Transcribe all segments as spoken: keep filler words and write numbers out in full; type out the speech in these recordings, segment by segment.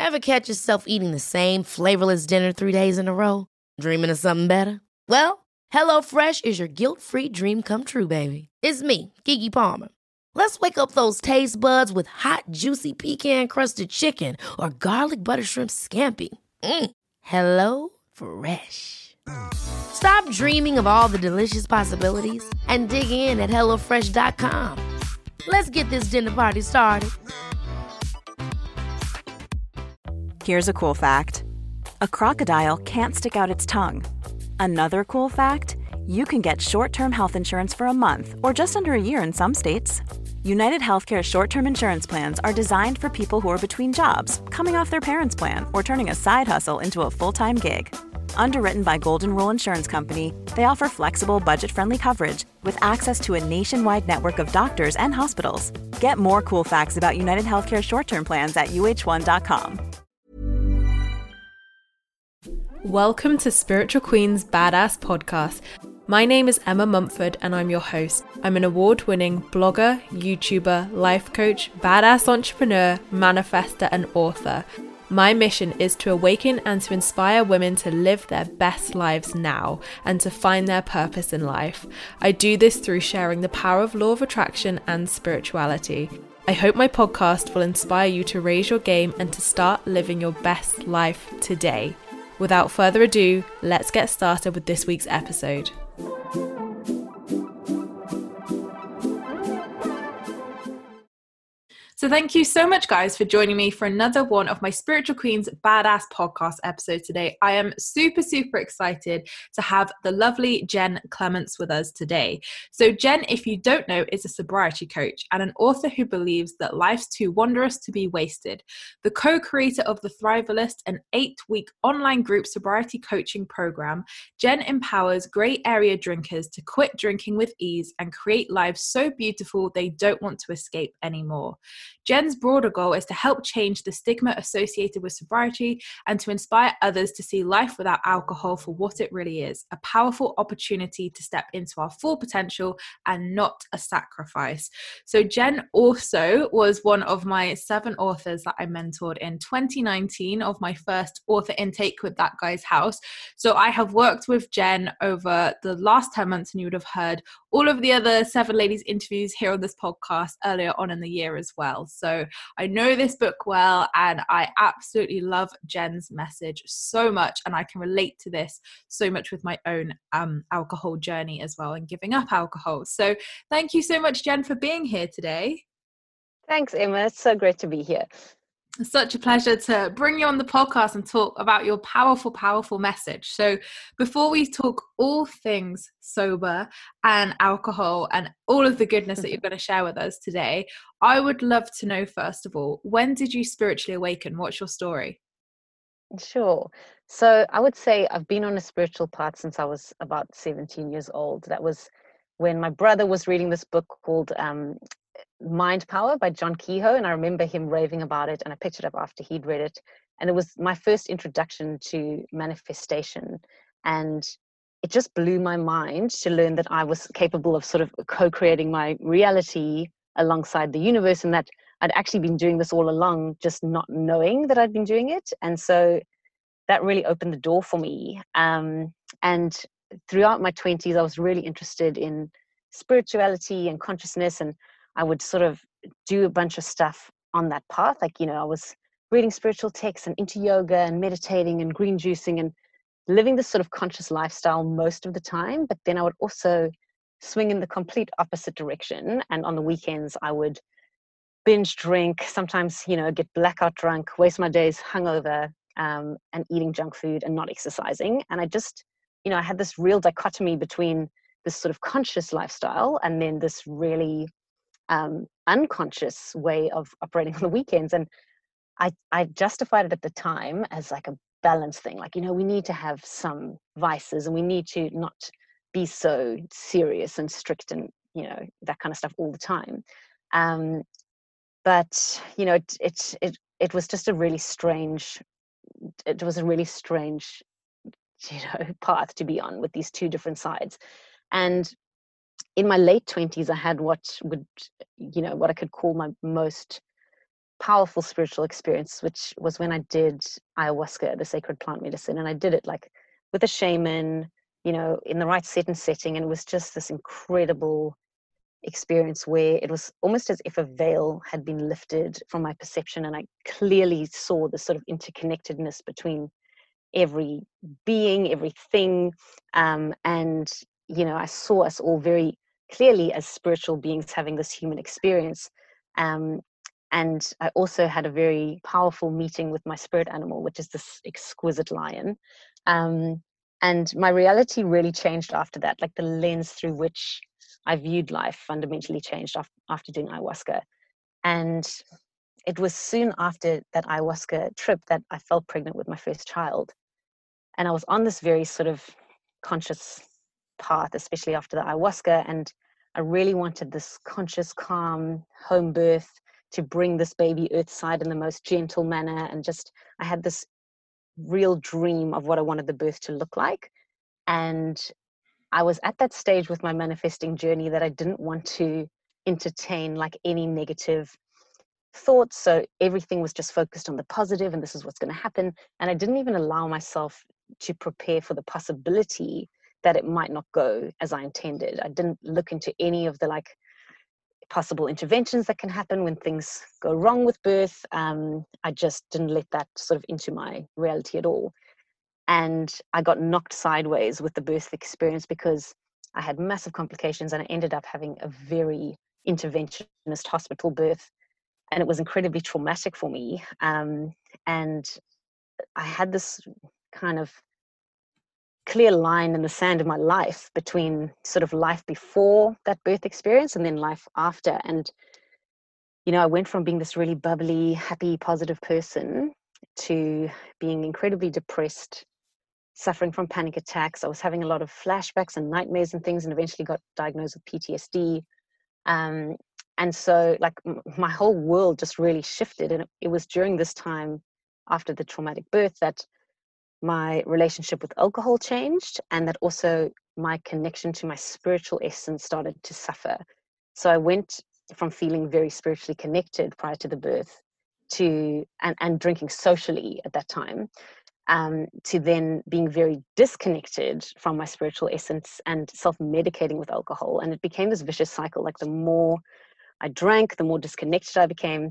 Ever catch yourself eating the same flavorless dinner three days in a row? Dreaming of something better? Well, HelloFresh is your guilt-free dream come true, baby. It's me, Keke Palmer. Let's wake up those taste buds with hot, juicy pecan-crusted chicken or garlic butter shrimp scampi. Mm. Hello Fresh. Stop dreaming of all the delicious possibilities and dig in at hello fresh dot com. Let's get this dinner party started. Here's a cool fact. A crocodile can't stick out its tongue. Another cool fact, you can get short-term health insurance for a month or just under a year in some states. United Healthcare short-term insurance plans are designed for people who are between jobs, coming off their parents' plan, or turning a side hustle into a full-time gig. Underwritten by Golden Rule Insurance Company, they offer flexible, budget-friendly coverage with access to a nationwide network of doctors and hospitals. Get more cool facts about United Healthcare short-term plans at U H one dot com. Welcome to Spiritual Queen's Badass Podcast. My name is Emma Mumford and I'm your host. I'm an award-winning blogger, YouTuber, life coach, badass entrepreneur, manifester, and author. My mission is to awaken and to inspire women to live their best lives now and to find their purpose in life. I do this through sharing the power of law of attraction and spirituality. I hope my podcast will inspire you to raise your game and to start living your best life today. Without further ado, let's get started with this week's episode. So thank you so much, guys, for joining me for another one of my Spiritual Queen's Badass Podcast episodes today. I am super, super excited to have the lovely Jen Clements with us today. So Jen, if you don't know, is a sobriety coach and an author who believes that life's too wondrous to be wasted. The co-creator of the Thrivalist, an eight-week online group sobriety coaching program, Jen empowers grey area drinkers to quit drinking with ease and create lives so beautiful they don't want to escape anymore. Jen's broader goal is to help change the stigma associated with sobriety and to inspire others to see life without alcohol for what it really is, a powerful opportunity to step into our full potential and not a sacrifice. So Jen also was one of my seven authors that I mentored in twenty nineteen of my first author intake with That Guy's House. So I have worked with Jen over the last ten months, and you would have heard all of the other seven ladies interviews here on this podcast earlier on in the year as well. So I know this book well, and I absolutely love Jen's message so much, and I can relate to this so much with my own um, alcohol journey as well and giving up alcohol. So thank you so much, Jen, for being here today. Thanks, Emma. It's so great to be here. It's such a pleasure to bring you on the podcast and talk about your powerful, powerful message. So before we talk all things sober and alcohol and all of the goodness that you're going to share with us today, I would love to know, first of all, when did you spiritually awaken? What's your story? Sure. So I would say I've been on a spiritual path since I was about seventeen years old. That was when my brother was reading this book called um, Mind Power by John Kehoe, and I remember him raving about it, and I picked it up after he'd read it, and it was my first introduction to manifestation, and it just blew my mind to learn that I was capable of sort of co-creating my reality alongside the universe, and that I'd actually been doing this all along, just not knowing that I'd been doing it. And so that really opened the door for me. Um, and throughout my twenties, I was really interested in spirituality and consciousness, and I would sort of do a bunch of stuff on that path. Like, you know, I was reading spiritual texts and into yoga and meditating and green juicing and living this sort of conscious lifestyle most of the time. But then I would also swing in the complete opposite direction. And on the weekends, I would binge drink, sometimes, you know, get blackout drunk, waste my days hungover, um, and eating junk food and not exercising. And I just, you know, I had this real dichotomy between this sort of conscious lifestyle and then this really um, unconscious way of operating on the weekends. And I, I justified it at the time as like a balance thing. Like, you know, we need to have some vices and we need to not be so serious and strict and, you know, that kind of stuff all the time. Um, but, you know, it, it, it, it was just a really strange, it was a really strange, you know, path to be on with these two different sides. And in my late twenties, I had what would, you know, what I could call my most powerful spiritual experience, which was when I did ayahuasca, the sacred plant medicine. And I did it like with a shaman, you know, in the right set and setting. And it was just this incredible experience where it was almost as if a veil had been lifted from my perception. And I clearly saw the sort of interconnectedness between every being, everything. Um, and, you know, I saw us all very clearly as spiritual beings having this human experience. Um, and I also had a very powerful meeting with my spirit animal, which is this exquisite lion. Um, and my reality really changed after that, like the lens through which I viewed life fundamentally changed after, after doing ayahuasca. And it was soon after that ayahuasca trip that I fell pregnant with my first child. And I was on this very sort of conscious path, especially after the ayahuasca. And I really wanted this conscious, calm home birth to bring this baby earthside in the most gentle manner. And just, I had this real dream of what I wanted the birth to look like. And I was at that stage with my manifesting journey that I didn't want to entertain like any negative thoughts. So everything was just focused on the positive and this is what's going to happen. And I didn't even allow myself to prepare for the possibility that it might not go as I intended. I didn't look into any of the like possible interventions that can happen when things go wrong with birth. Um, I just didn't let that sort of into my reality at all. And I got knocked sideways with the birth experience because I had massive complications and I ended up having a very interventionist hospital birth. And it was incredibly traumatic for me. Um, and I had this kind of clear line in the sand in my life between sort of life before that birth experience and then life after. And, you know, I went from being this really bubbly, happy, positive person to being incredibly depressed, suffering from panic attacks. I was having a lot of flashbacks and nightmares and things, and eventually got diagnosed with P T S D. Um, and so like m- my whole world just really shifted. And it, it was during this time after the traumatic birth that my relationship with alcohol changed, and that also my connection to my spiritual essence started to suffer. So I went from feeling very spiritually connected prior to the birth to, and, and drinking socially at that time, um, to then being very disconnected from my spiritual essence and self-medicating with alcohol. And it became this vicious cycle. Like the more I drank, the more disconnected I became.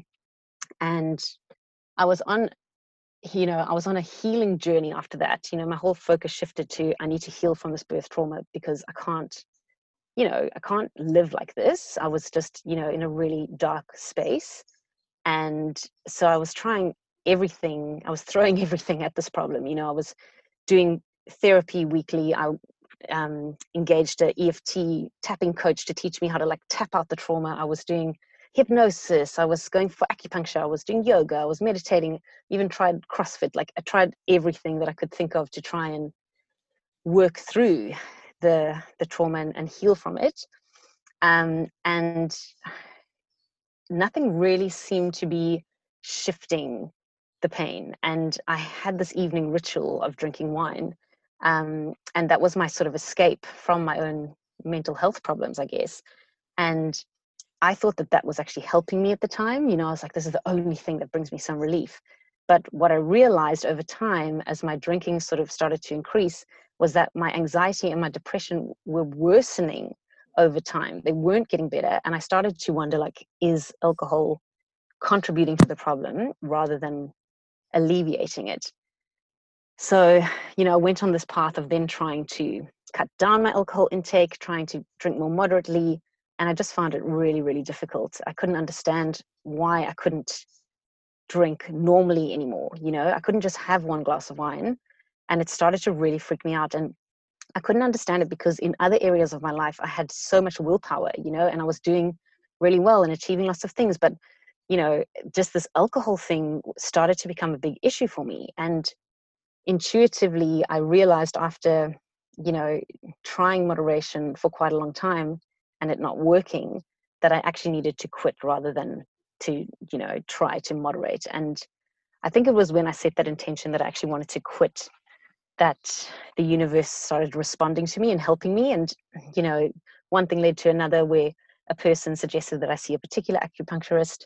And I was on you know, I was on a healing journey after that. You know, my whole focus shifted to, I need to heal from this birth trauma because I can't, you know, I can't live like this. I was just, you know, in a really dark space. And so I was trying everything. I was throwing everything at this problem. You know, I was doing therapy weekly. I um, engaged a E F T tapping coach to teach me how to like tap out the trauma. I was doing hypnosis, I was going for acupuncture, I was doing yoga, I was meditating, even tried CrossFit. Like I tried everything that I could think of to try and work through the the trauma and, and heal from it. Um, and nothing really seemed to be shifting the pain. And I had this evening ritual of drinking wine. Um, and that was my sort of escape from my own mental health problems, I guess. And I thought that that was actually helping me at the time. You know, I was like, this is the only thing that brings me some relief. But what I realized over time, as my drinking sort of started to increase, was that my anxiety and my depression were worsening over time. They weren't getting better. And I started to wonder, like, is alcohol contributing to the problem rather than alleviating it? So, you know, I went on this path of then trying to cut down my alcohol intake, trying to drink more moderately. And I just found it really, really difficult. I couldn't understand why I couldn't drink normally anymore. You know, I couldn't just have one glass of wine. And it started to really freak me out. And I couldn't understand it because in other areas of my life, I had so much willpower, you know, and I was doing really well and achieving lots of things. But, you know, just this alcohol thing started to become a big issue for me. And intuitively, I realized after, you know, trying moderation for quite a long time, and it not working, that I actually needed to quit rather than to, you know, try to moderate. And I think it was when I set that intention that I actually wanted to quit that the universe started responding to me and helping me. And, you know, one thing led to another where a person suggested that I see a particular acupuncturist.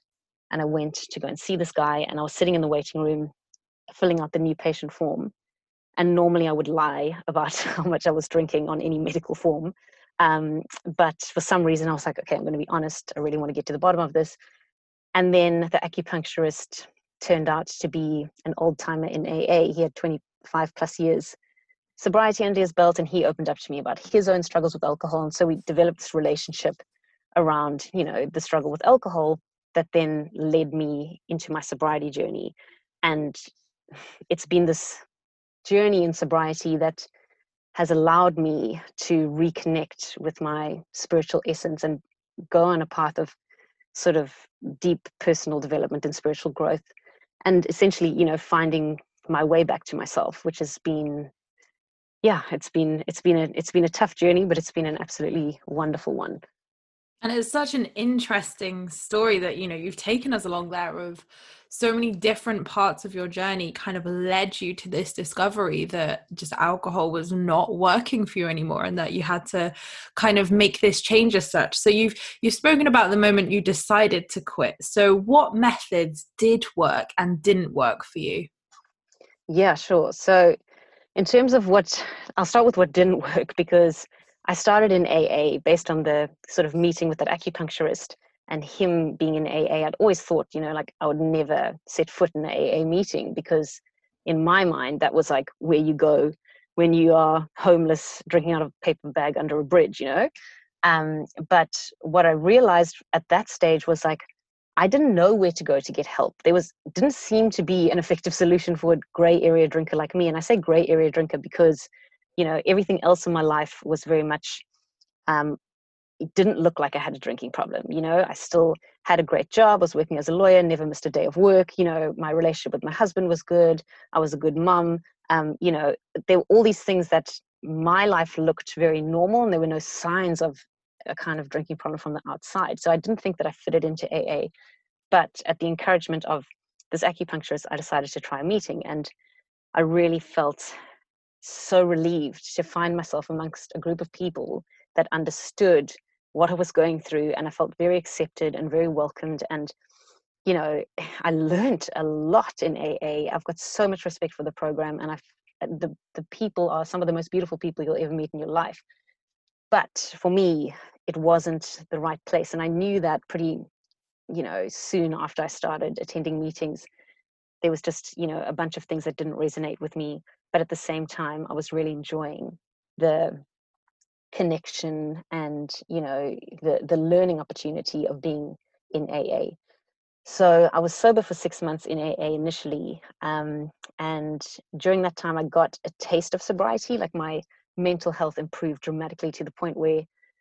and I went to go and see this guy, and I was sitting in the waiting room filling out the new patient form. And normally I would lie about how much I was drinking on any medical form. Um, but for some reason I was like, okay, I'm going to be honest. I really want to get to the bottom of this. And then the acupuncturist turned out to be an old timer in A A. He had twenty-five plus years sobriety under his belt, and he opened up to me about his own struggles with alcohol. And so we developed this relationship around, you know, the struggle with alcohol that then led me into my sobriety journey. And it's been this journey in sobriety that has allowed me to reconnect with my spiritual essence and go on a path of sort of deep personal development and spiritual growth, and essentially, you know, finding my way back to myself, which has been, yeah, it's been, it's been a, it's been a tough journey, but it's been an absolutely wonderful one. And it's such an interesting story that, you know, you've taken us along there of so many different parts of your journey kind of led you to this discovery that just alcohol was not working for you anymore, and that you had to kind of make this change as such. So you've you've spoken about the moment you decided to quit. So what methods did work and didn't work for you? Yeah, sure. So in terms of what, I'll start with what didn't work, because I started in A A based on the sort of meeting with that acupuncturist and him being in A A. I'd always thought, you know, like I would never set foot in an A A meeting, because in my mind, that was like where you go when you are homeless, drinking out of a paper bag under a bridge, you know? Um, but what I realized at that stage was like, I didn't know where to go to get help. There was, didn't seem to be an effective solution for a gray area drinker like me. And I say gray area drinker because, you know, everything else in my life was very much, um, it didn't look like I had a drinking problem. You know, I still had a great job. I was working as a lawyer, never missed a day of work. You know, my relationship with my husband was good. I was a good mum. Um, you know, there were all these things that my life looked very normal, and there were no signs of a kind of drinking problem from the outside. So I didn't think that I fitted into A A. But at the encouragement of this acupuncturist, I decided to try a meeting, and I really felt so relieved to find myself amongst a group of people that understood what I was going through, and I felt very accepted and very welcomed. And, you know, I learned a lot in A A. I've got so much respect for the program, and I've, the, the people are some of the most beautiful people you'll ever meet in your life. But for me, it wasn't the right place. And I knew that pretty, you know, soon after I started attending meetings. There was just, you know, a bunch of things that didn't resonate with me. But at the same time, I was really enjoying the connection and, you know, the the learning opportunity of being in A A. So I was sober for six months in A A initially, um, and during that time I got a taste of sobriety. Like my mental health improved dramatically to the point where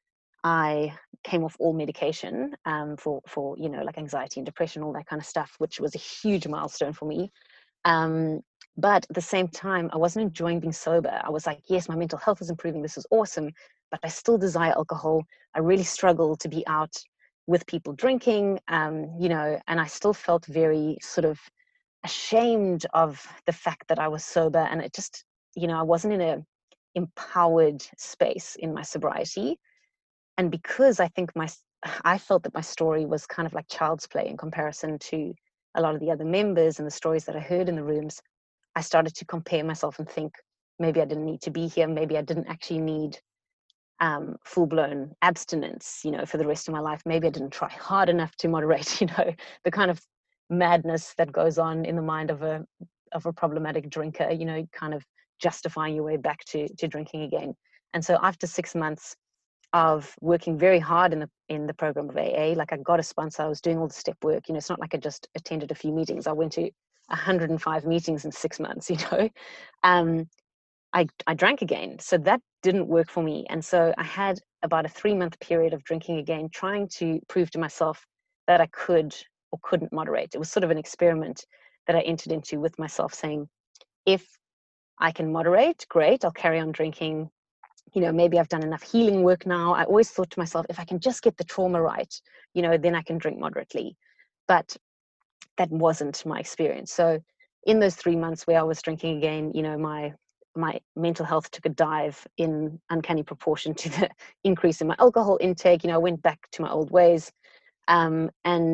I came off all medication um, for for you know, like anxiety and depression, all that kind of stuff, which was a huge milestone for me. Um, but at the same time, I wasn't enjoying being sober. I was like, yes, my mental health is improving. This is awesome. But I still desire alcohol. I really struggle to be out with people drinking, um, you know, and I still felt very sort of ashamed of the fact that I was sober. And it just, you know, I wasn't in a empowered space in my sobriety. And because I think my, I felt that my story was kind of like child's play in comparison to a lot of the other members and the stories that I heard in the rooms, I started to compare myself and think, maybe I didn't need to be here. Maybe I didn't actually need um, full-blown abstinence, you know, for the rest of my life. Maybe I didn't try hard enough to moderate, you know, the kind of madness that goes on in the mind of a of a problematic drinker, you know, kind of justifying your way back to to drinking again. And so after six months of working very hard in the in the program of A A, like I got a sponsor, I was doing all the step work. You know, it's not like I just attended a few meetings. I went to one hundred five meetings in six months, you know. Um, I, I drank again. So that didn't work for me. And so I had about a three month period of drinking again, trying to prove to myself that I could or couldn't moderate. It was sort of an experiment that I entered into with myself, saying, if I can moderate, great, I'll carry on drinking. You know, maybe I've done enough healing work now. I always thought to myself, if I can just get the trauma right, you know, then I can drink moderately. But that wasn't my experience. So in those three months where I was drinking again, you know, my my mental health took a dive in uncanny proportion to the increase in my alcohol intake. You know, I went back to my old ways. Um, and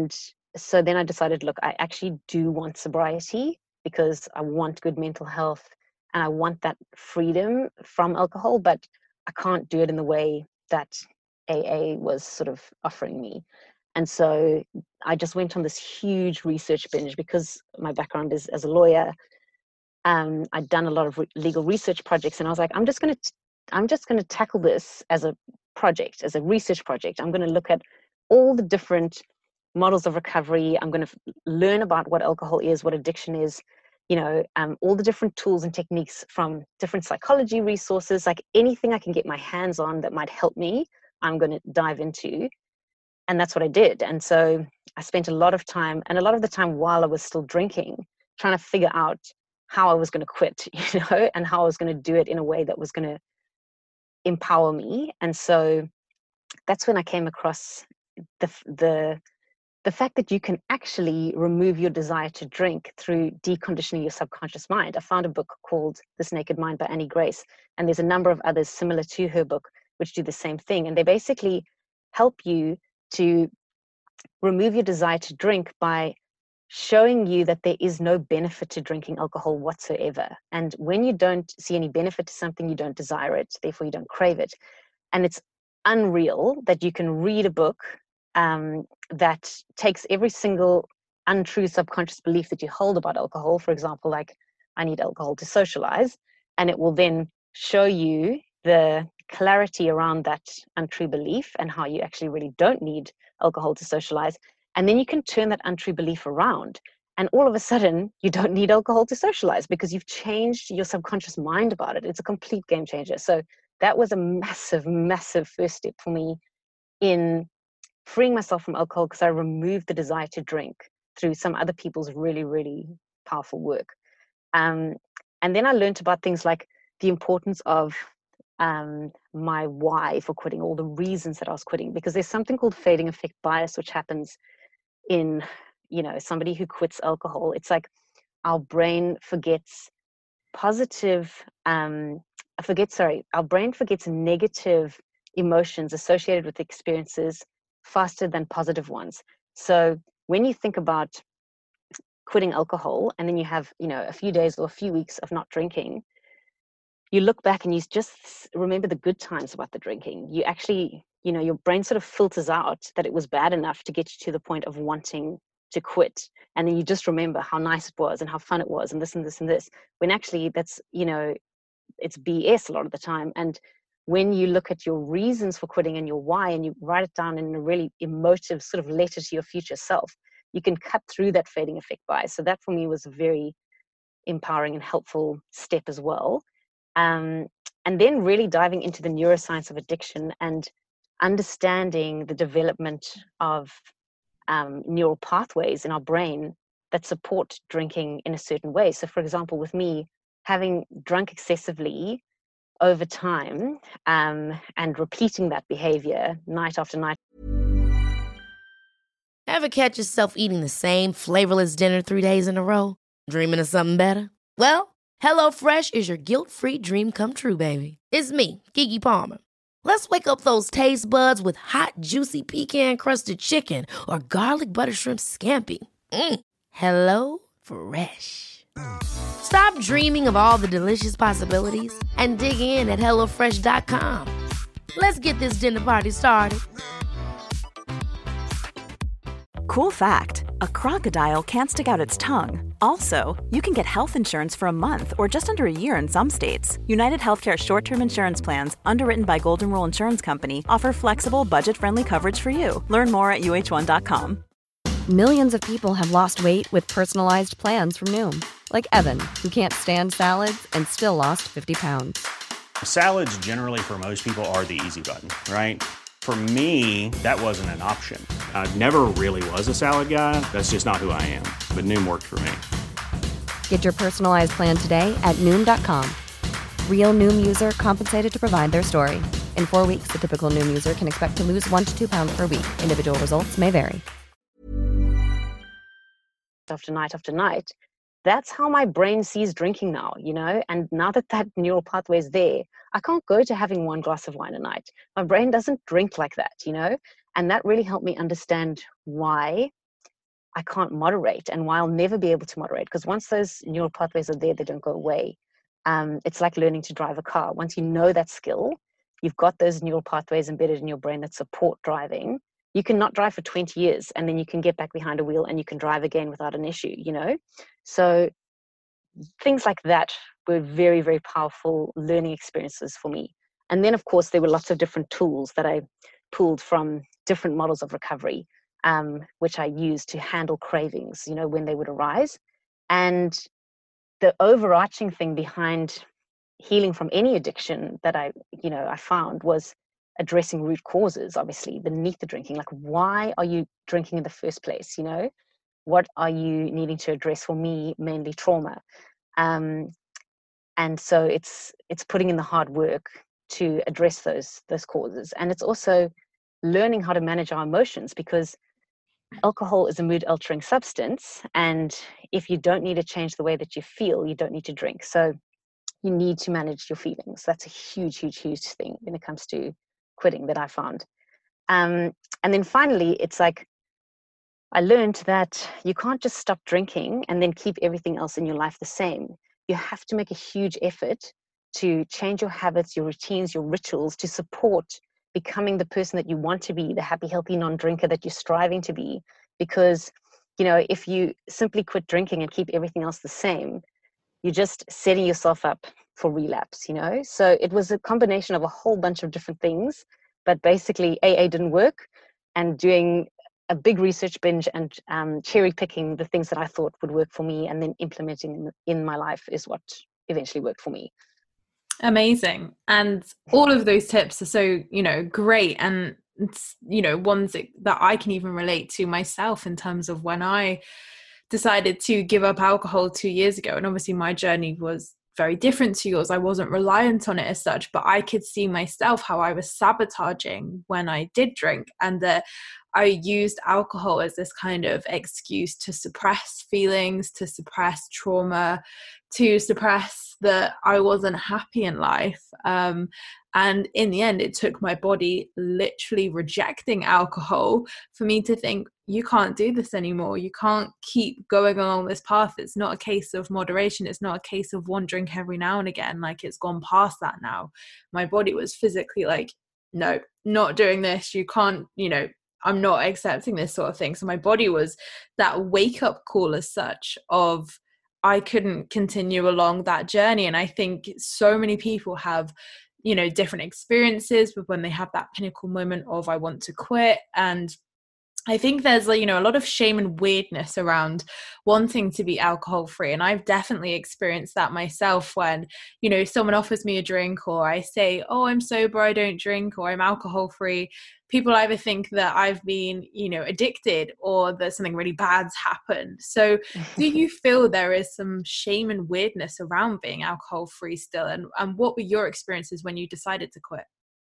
so then I decided, look, I actually do want sobriety because I want good mental health and I want that freedom from alcohol, but I can't do it in the way that A A was sort of offering me. And so I just went on this huge research binge because my background is as a lawyer. Um, I'd done a lot of re- legal research projects, and I was like, I'm just going to, I'm just going to tackle this as a project, as a research project. I'm going to look at all the different models of recovery. I'm going to f- learn about what alcohol is, what addiction is, you know, um, all the different tools and techniques from different psychology resources, like anything I can get my hands on that might help me, I'm going to dive into. And that's what I did. And so I spent a lot of time, and a lot of the time while I was still drinking, trying to figure out how I was going to quit, you know, and how I was going to do it in a way that was going to empower me. And so that's when I came across the the the fact that you can actually remove your desire to drink through deconditioning your subconscious mind. I found a book called This Naked Mind by Annie Grace, and there's a number of others similar to her book which do the same thing. And they basically help you to remove your desire to drink by showing you that there is no benefit to drinking alcohol whatsoever. And when you don't see any benefit to something, you don't desire it, therefore you don't crave it. And it's unreal that you can read a book um, that takes every single untrue subconscious belief that you hold about alcohol, for example, like I need alcohol to socialize, and it will then show you the clarity around that untrue belief and how you actually really don't need alcohol to socialize. And then you can turn that untrue belief around. And all of a sudden, you don't need alcohol to socialize because you've changed your subconscious mind about it. It's a complete game changer. So that was a massive, massive first step for me in freeing myself from alcohol, because I removed the desire to drink through some other people's really, really powerful work. Um, and then I learned about things like the importance of um, my why for quitting, all the reasons that I was quitting, because there's something called fading effect bias, which happens in, you know, somebody who quits alcohol. It's like our brain forgets positive, um, forgets, sorry, our brain forgets negative emotions associated with experiences faster than positive ones. So when you think about quitting alcohol and then you have, you know, a few days or a few weeks of not drinking, you look back and you just remember the good times about the drinking. You actually, you know, your brain sort of filters out that it was bad enough to get you to the point of wanting to quit. And then you just remember how nice it was and how fun it was and this and this and this, when actually that's, you know, it's B S a lot of the time. And when you look at your reasons for quitting and your why, and you write it down in a really emotive sort of letter to your future self, you can cut through that fading effect bias. So that for me was a very empowering and helpful step as well. Um, and then really diving into the neuroscience of addiction and understanding the development of um, neural pathways in our brain that support drinking in a certain way. So for example, with me, having drunk excessively over time um, and repeating that behavior night after night. Ever catch yourself eating the same flavorless dinner three days in a row? Dreaming of something better? Well, HelloFresh is your guilt-free dream come true, baby. It's me, Keke Palmer. Let's wake up those taste buds with hot, juicy pecan-crusted chicken or garlic butter shrimp scampi. Mm. Hello Fresh. Stop dreaming of all the delicious possibilities and dig in at hello fresh dot com. Let's get this dinner party started. Cool fact, a crocodile can't stick out its tongue. Also, you can get health insurance for a month or just under a year in some states. United Healthcare short-term insurance plans, underwritten by Golden Rule Insurance Company, offer flexible, budget-friendly coverage for you. Learn more at U H one dot com. Millions of people have lost weight with personalized plans from Noom. Like Evan, who can't stand salads and still lost fifty pounds. Salads generally for most people are the easy button, right? For me, that wasn't an option. I never really was a salad guy. That's just not who I am. But Noom worked for me. Get your personalized plan today at Noom dot com. Real Noom user compensated to provide their story. In four weeks, the typical Noom user can expect to lose one to two pounds per week. Individual results may vary. After night after night, that's how my brain sees drinking now, you know. And now that that neural pathway is there, I can't go to having one glass of wine a night. My brain doesn't drink like that, you know. And that really helped me understand why I can't moderate, and why I'll never be able to moderate, because once those neural pathways are there, they don't go away. Um, it's like learning to drive a car. Once you know that skill, you've got those neural pathways embedded in your brain that support driving. You can not drive for twenty years, and then you can get back behind a wheel and you can drive again without an issue, you know? So things like that were very, very powerful learning experiences for me. And then, of course, there were lots of different tools that I pulled from different models of recovery, um, which I used to handle cravings, you know, when they would arise. And the overarching thing behind healing from any addiction that I, you know, I found was addressing root causes, obviously, beneath the drinking. Like, why are you drinking in the first place? You know, what are you needing to address? For me, mainly trauma. Um, and so it's it's putting in the hard work to address those those causes. And it's also learning how to manage our emotions, because alcohol is a mood altering substance, and if you don't need to change the way that you feel, you don't need to drink. So you need to manage your feelings. That's a huge, huge, huge thing when it comes to quitting that I found. Um, and then finally, it's like I learned that you can't just stop drinking and then keep everything else in your life the same. You have to make a huge effort to change your habits, your routines, your rituals to support becoming the person that you want to be, the happy, healthy non-drinker that you're striving to be. Because, you know, if you simply quit drinking and keep everything else the same, you're just setting yourself up for relapse, you know? So it was a combination of a whole bunch of different things, but basically A A didn't work, and doing a big research binge and um, cherry picking the things that I thought would work for me and then implementing in, in my life is what eventually worked for me. Amazing. And all of those tips are so, you know, great. And, it's, you know, ones that, that I can even relate to myself in terms of when I decided to give up alcohol two years ago. And obviously my journey was very different to yours. I wasn't reliant on it as such, but I could see myself how I was sabotaging when I did drink, and that I used alcohol as this kind of excuse to suppress feelings, to suppress trauma, to suppress that I wasn't happy in life. Um, and in the end, it took my body literally rejecting alcohol for me to think, you can't do this anymore. You can't keep going along this path. It's not a case of moderation. It's not a case of one drink every now and again. Like, it's gone past that now. My body was physically like, no, not doing this. You can't, you know, I'm not accepting this sort of thing. So my body was that wake up call as such of, I couldn't continue along that journey. And I think so many people have, you know, different experiences with when they have that pinnacle moment of, I want to quit. And I think there's, you know, a lot of shame and weirdness around wanting to be alcohol free. And I've definitely experienced that myself when, you know, someone offers me a drink, or I say, oh, I'm sober, I don't drink, or I'm alcohol free. People either think that I've been, you know, addicted, or that something really bad's happened. So do you feel there is some shame and weirdness around being alcohol free still? And, and what were your experiences when you decided to quit?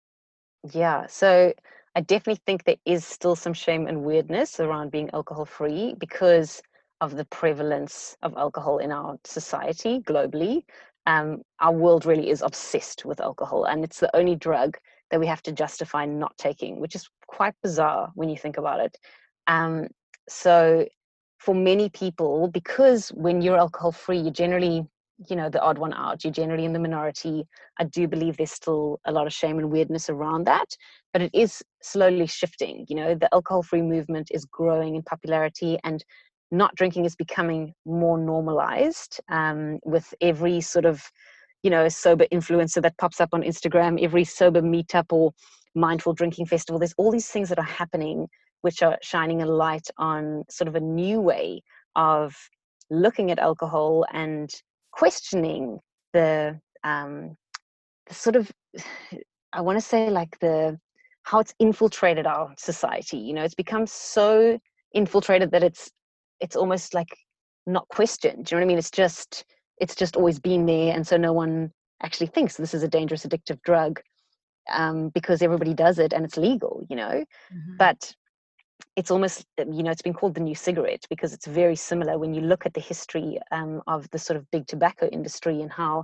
Yeah, so I definitely think there is still some shame and weirdness around being alcohol free because of the prevalence of alcohol in our society globally. Um, our world really is obsessed with alcohol, and it's the only drug that we have to justify not taking, which is quite bizarre when you think about it. Um, so for many people, because when you're alcohol free, you're generally, you know, the odd one out, you're generally in the minority. I do believe there's still a lot of shame and weirdness around that, but it is slowly shifting. You know, the alcohol free movement is growing in popularity, and not drinking is becoming more normalized um, with every sort of, you know, sober influencer that pops up on Instagram, every sober meetup or mindful drinking festival. There's all these things that are happening, which are shining a light on sort of a new way of looking at alcohol and questioning the, um, the sort of, I want to say like the, how it's infiltrated our society. You know, it's become so infiltrated that it's, it's almost like not questioned. Do you know what I mean? It's just, it's just always been there. And so no one actually thinks this is a dangerous addictive drug um, because everybody does it and it's legal, you know, mm-hmm. But it's almost, you know, it's been called the new cigarette because it's very similar when you look at the history um, of the sort of big tobacco industry and how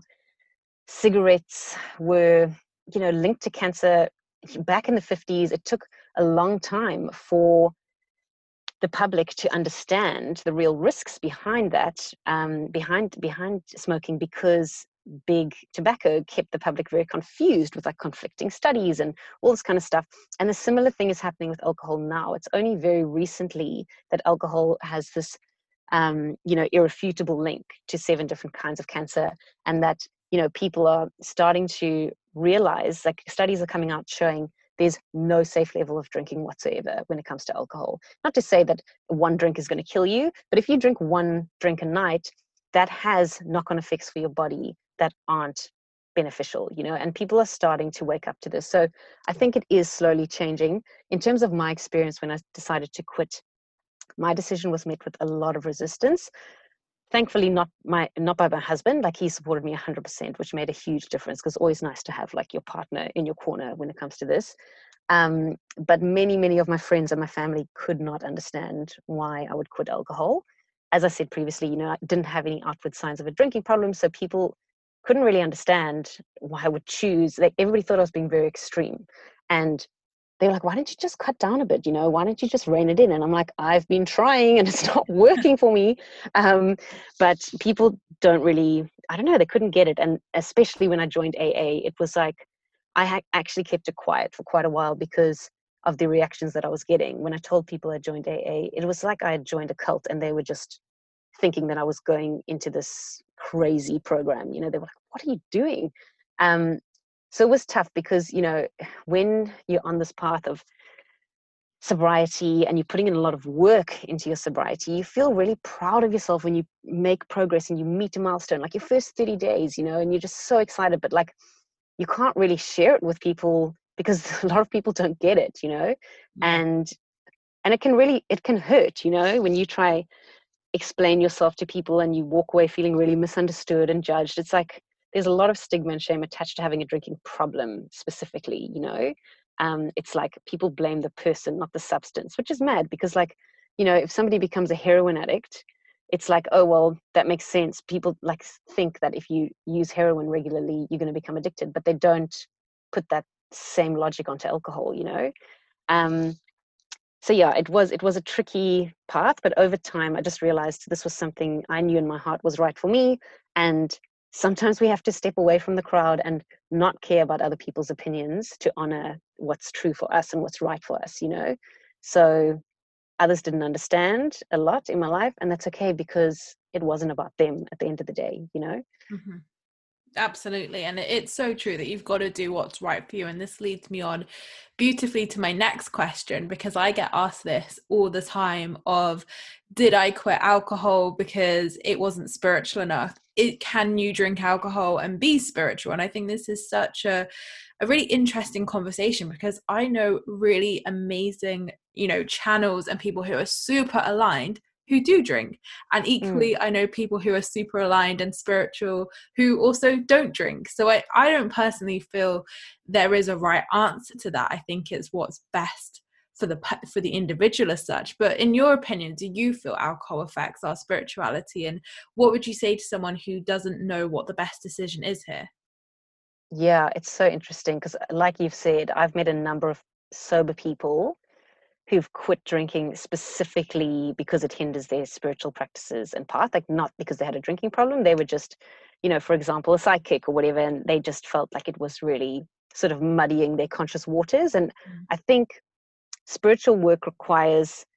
cigarettes were, you know, linked to cancer back in the fifties. It took a long time for the public to understand the real risks behind that, um, behind behind smoking, because big tobacco kept the public very confused with like conflicting studies and all this kind of stuff. And the similar thing is happening with alcohol now. It's only very recently that alcohol has this, um, you know, irrefutable link to seven different kinds of cancer, and that, you know, people are starting to realize, like studies are coming out showing there's no safe level of drinking whatsoever when it comes to alcohol. Not to say that one drink is going to kill you, but if you drink one drink a night, that has knock-on effects for your body that aren't beneficial, you know, and people are starting to wake up to this. So I think it is slowly changing. In terms of my experience, when I decided to quit, my decision was met with a lot of resistance. Thankfully, not my not by my husband. Like, he supported me one hundred percent, which made a huge difference, because it's always nice to have like your partner in your corner when it comes to this. Um, but many, many of my friends and my family could not understand why I would quit alcohol. As I said previously, you know, I didn't have any outward signs of a drinking problem, so people couldn't really understand why I would choose. Like, everybody thought I was being very extreme, and they were like, why don't you just cut down a bit? You know, why don't you just rein it in? And I'm like, I've been trying and it's not working for me. Um, but people don't really, I don't know, they couldn't get it. And especially when I joined A A, it was like, I ha- actually kept it quiet for quite a while because of the reactions that I was getting. When I told people I joined A A, it was like I had joined a cult, and they were just thinking that I was going into this crazy program. You know, they were like, what are you doing? Um, So it was tough because, you know, when you're on this path of sobriety and you're putting in a lot of work into your sobriety, you feel really proud of yourself when you make progress and you meet a milestone, like your first thirty days, you know, and you're just so excited, but like, you can't really share it with people because a lot of people don't get it, you know, Yeah. and, and it can really, it can hurt, you know, when you try explain yourself to people and you walk away feeling really misunderstood and judged. It's like, there's a lot of stigma and shame attached to having a drinking problem specifically, you know. Um, it's like people blame the person, not the substance, which is mad because, like, you know, if somebody becomes a heroin addict, it's like, oh, well, that makes sense. People like think that if you use heroin regularly, you're going to become addicted, but they don't put that same logic onto alcohol, you know. Um, so yeah, it was it was a tricky path, but over time, I just realized this was something I knew in my heart was right for me, and sometimes we have to step away from the crowd and not care about other people's opinions to honor what's true for us and what's right for us, you know? So others didn't understand a lot in my life, and that's okay because it wasn't about them at the end of the day, you know? Mm-hmm. Absolutely. And it's so true that you've got to do what's right for you. And this leads me on beautifully to my next question, because I get asked this all the time of, did I quit alcohol because it wasn't spiritual enough? It, can you drink alcohol and be spiritual? And I think this is such a, a really interesting conversation, because I know really amazing, you know, channels and people who are super aligned who do drink, and equally mm. I know people who are super aligned and spiritual who also don't drink. So I, I don't personally feel there is a right answer to that. I think it's what's best for the for the individual as such. But in your opinion, do you feel alcohol affects our spirituality, and what would you say to someone who doesn't know what the best decision is here? Yeah, it's so interesting because, like you've said, I've met a number of sober people who've quit drinking specifically because it hinders their spiritual practices and path, like not because they had a drinking problem. They were just, you know, for example, a psychic or whatever, and they just felt like it was really sort of muddying their conscious waters. And mm. I think spiritual work requires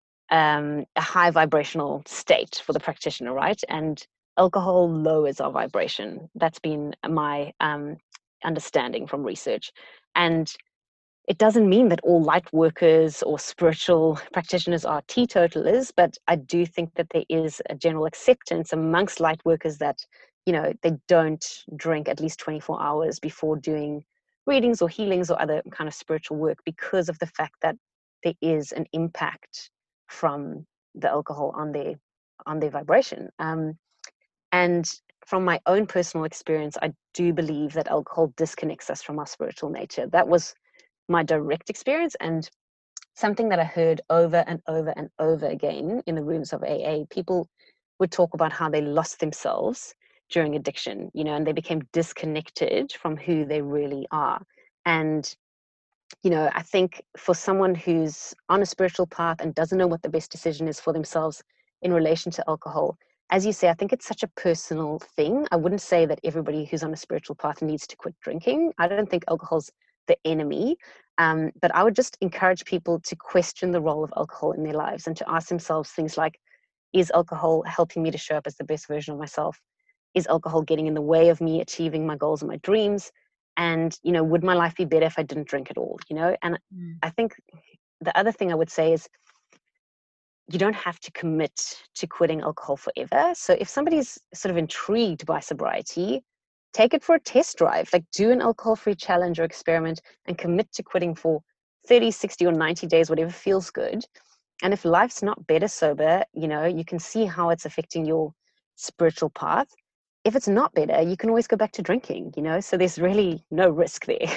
um, a high vibrational state for the practitioner, right? And alcohol lowers our vibration. That's been my um, understanding from research. And it doesn't mean that all light workers or spiritual practitioners are teetotalers, but I do think that there is a general acceptance amongst light workers that, you know, they don't drink at least twenty-four hours before doing readings or healings or other kind of spiritual work, because of the fact that there is an impact from the alcohol on their on their vibration. Um, and from my own personal experience, I do believe that alcohol disconnects us from our spiritual nature. That was my direct experience, and something that I heard over and over and over again in the rooms of A A. People would talk about how they lost themselves during addiction, you know, and they became disconnected from who they really are. And you know, I think for someone who's on a spiritual path and doesn't know what the best decision is for themselves in relation to alcohol, as you say, I think it's such a personal thing. I wouldn't say that everybody who's on a spiritual path needs to quit drinking. I don't think alcohol's the enemy, um, but I would just encourage people to question the role of alcohol in their lives and to ask themselves things like, is alcohol helping me to show up as the best version of myself? Is alcohol getting in the way of me achieving my goals and my dreams? And, you know, would my life be better if I didn't drink at all, you know? And Mm. I think the other thing I would say is you don't have to commit to quitting alcohol forever. So if somebody's sort of intrigued by sobriety, take it for a test drive, like do an alcohol-free challenge or experiment and commit to quitting for thirty, sixty, or ninety days, whatever feels good. And if life's not better sober, you know, you can see how it's affecting your spiritual path. If it's not better, you can always go back to drinking, you know, so there's really no risk there.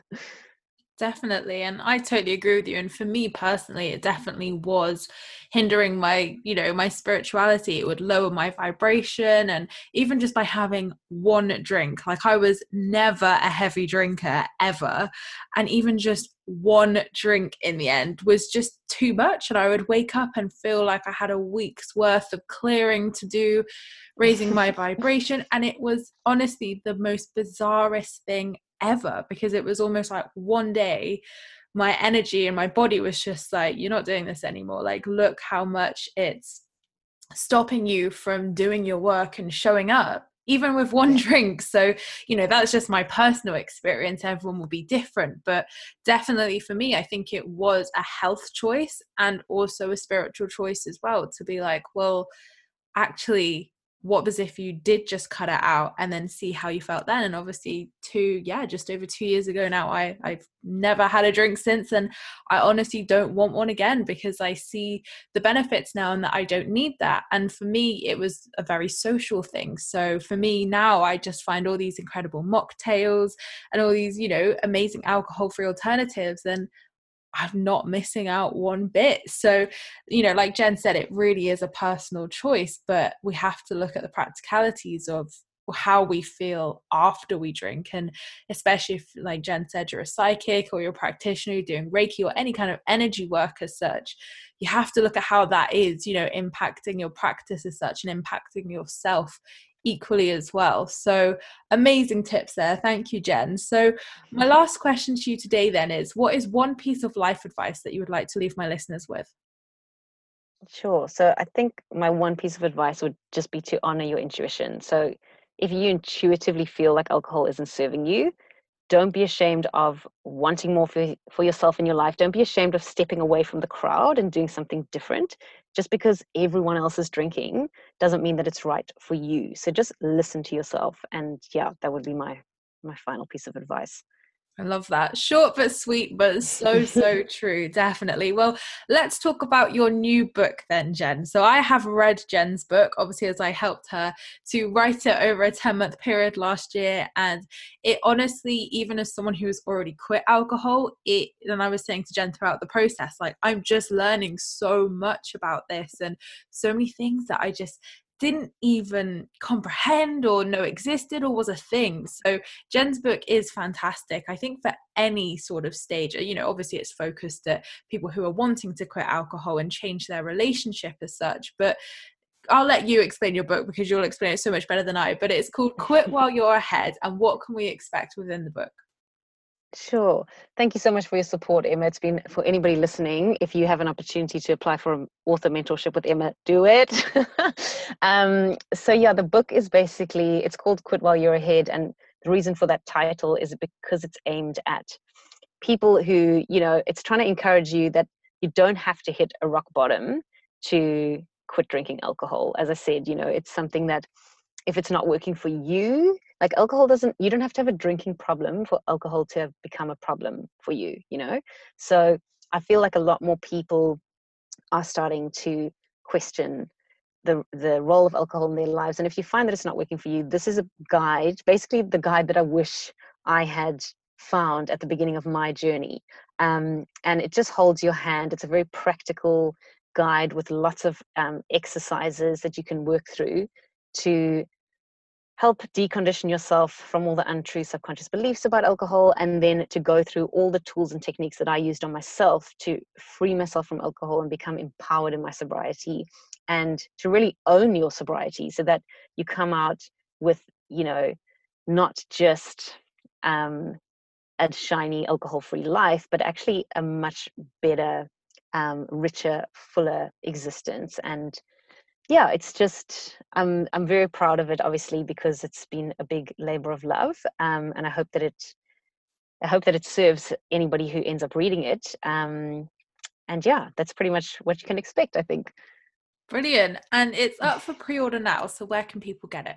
Definitely. And I totally agree with you. And for me personally, it definitely was hindering my, you know, my spirituality. It would lower my vibration. And even just by having one drink, like I was never a heavy drinker ever. And even just one drink in the end was just too much. And I would wake up and feel like I had a week's worth of clearing to do, raising my vibration. And it was honestly the most bizarrest thing ever, because it was almost like one day my energy and my body was just like, you're not doing this anymore. Like, look how much it's stopping you from doing your work and showing up, even with one drink. So, you know, that's just my personal experience. Everyone will be different. But definitely for me, I think it was a health choice and also a spiritual choice as well, to be like, well, actually, what was if you did just cut it out and then see how you felt then? And obviously two, yeah, just over two years ago now, I, I've never had a drink since. And I honestly don't want one again, because I see the benefits now and that I don't need that. And for me, it was a very social thing. So for me now, I just find all these incredible mocktails and all these, you know, amazing alcohol-free alternatives. And I'm not missing out one bit. So, you know, like Jen said, it really is a personal choice, but we have to look at the practicalities of how we feel after we drink. And especially if, like Jen said, you're a psychic or you're a practitioner, you're doing Reiki or any kind of energy work as such, you have to look at how that is, you know, impacting your practice as such and impacting yourself equally as well. So amazing tips there. Thank you, Jen. So my last question to you today then is, what is one piece of life advice that you would like to leave my listeners with? Sure. So I think my one piece of advice would just be to honor your intuition. So if you intuitively feel like alcohol isn't serving you, don't be ashamed of wanting more for, for yourself in your life. Don't be ashamed of stepping away from the crowd and doing something different. Just because everyone else is drinking doesn't mean that it's right for you. So just listen to yourself. And yeah, that would be my my final piece of advice. I love that. Short but sweet, but so, so true. Definitely. Well, let's talk about your new book then, Jen. So I have read Jen's book, obviously, as I helped her to write it over a ten month period last year. And it honestly, even as someone who's already quit alcohol, it, and I was saying to Jen throughout the process, like, I'm just learning so much about this and so many things that I just didn't even comprehend or know existed or was a thing. So Jen's book is fantastic. I think for any sort of stage, you know, obviously it's focused at people who are wanting to quit alcohol and change their relationship as such, but I'll let you explain your book because you'll explain it so much better than I. But it's called Quit While You're Ahead, and what can we expect within the book? Sure. Thank you so much for your support, Emma. It's been, for anybody listening, if you have an opportunity to apply for an author mentorship with Emma, do it. um, so yeah, the book is basically, it's called Quit While You're Ahead. And the reason for that title is because it's aimed at people who, you know, it's trying to encourage you that you don't have to hit a rock bottom to quit drinking alcohol. As I said, you know, it's something that if it's not working for you, like alcohol doesn't, you don't have to have a drinking problem for alcohol to have become a problem for you, you know? So I feel like a lot more people are starting to question the the role of alcohol in their lives. And if you find that it's not working for you, this is a guide, basically the guide that I wish I had found at the beginning of my journey. Um, and it just holds your hand. It's a very practical guide with lots of um, exercises that you can work through to help decondition yourself from all the untrue subconscious beliefs about alcohol, and then to go through all the tools and techniques that I used on myself to free myself from alcohol and become empowered in my sobriety, and to really own your sobriety so that you come out with, you know, not just um, a shiny alcohol-free life, but actually a much better, um, richer, fuller existence. And yeah, it's just, I'm I'm very proud of it, obviously, because it's been a big labor of love, um, and I hope that it, I hope that it serves anybody who ends up reading it. Um, and yeah, that's pretty much what you can expect, I think. Brilliant. And it's up for pre-order now. So where can people get it?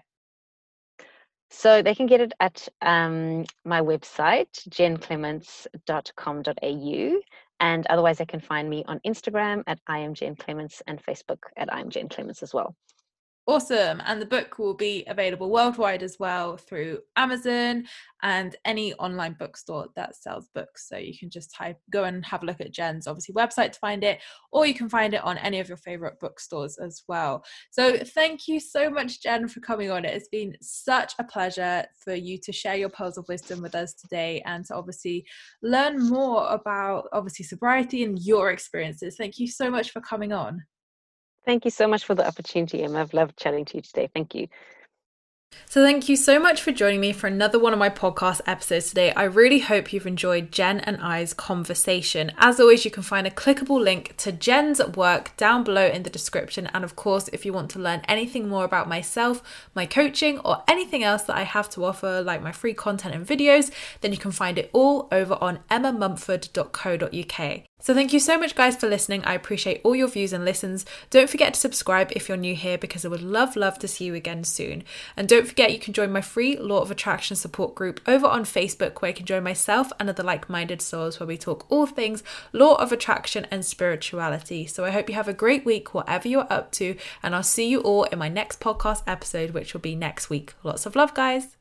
So they can get it at um, my website, jen clements dot com dot a u. And otherwise, they can find me on Instagram at I am Jen Clements and Facebook at I am Jen Clements as well. Awesome. And the book will be available worldwide as well through Amazon and any online bookstore that sells books. So you can just type, go and have a look at Jen's obviously website to find it, or you can find it on any of your favorite bookstores as well. So thank you so much, Jen, for coming on. It has been such a pleasure for you to share your pearls of wisdom with us today and to obviously learn more about obviously sobriety and your experiences. Thank you so much for coming on. Thank you so much for the opportunity, Emma. I've loved chatting to you today. Thank you. So thank you so much for joining me for another one of my podcast episodes today. I really hope you've enjoyed Jen and I's conversation. As always, you can find a clickable link to Jen's work down below in the description. And of course, if you want to learn anything more about myself, my coaching, or anything else that I have to offer, like my free content and videos, then you can find it all over on emma mumford dot co dot uk. So thank you so much, guys, for listening. I appreciate all your views and listens. Don't forget to subscribe if you're new here, because I would love, love to see you again soon. And don't forget, you can join my free Law of Attraction support group over on Facebook, where you can join myself and other like-minded souls, where we talk all things Law of Attraction and spirituality. So I hope you have a great week, whatever you're up to, and I'll see you all in my next podcast episode, which will be next week. Lots of love, guys.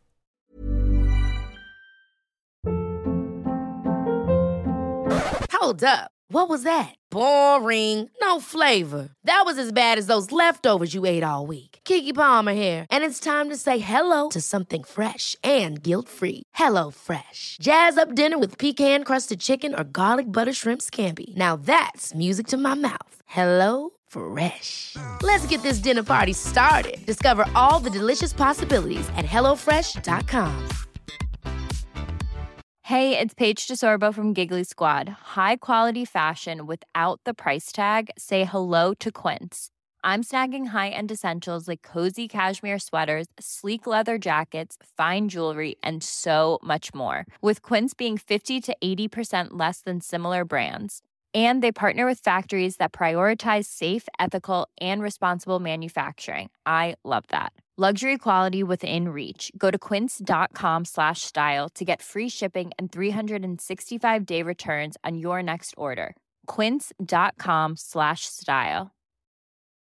Hold up. What was that? Boring. No flavor. That was as bad as those leftovers you ate all week. Keke Palmer here, and it's time to say hello to something fresh and guilt-free. Hello Fresh. Jazz up dinner with pecan-crusted chicken or garlic butter shrimp scampi. Now that's music to my mouth. Hello Fresh. Let's get this dinner party started. Discover all the delicious possibilities at hello fresh dot com. Hey, it's Paige DeSorbo from Giggly Squad. High quality fashion without the price tag. Say hello to Quince. I'm snagging high-end essentials like cozy cashmere sweaters, sleek leather jackets, fine jewelry, and so much more. With Quince being fifty to eighty percent less than similar brands. And they partner with factories that prioritize safe, ethical, and responsible manufacturing. I love that. Luxury quality within reach. Go to quince.com slash style to get free shipping and three sixty-five day returns on your next order. Quince.com slash style.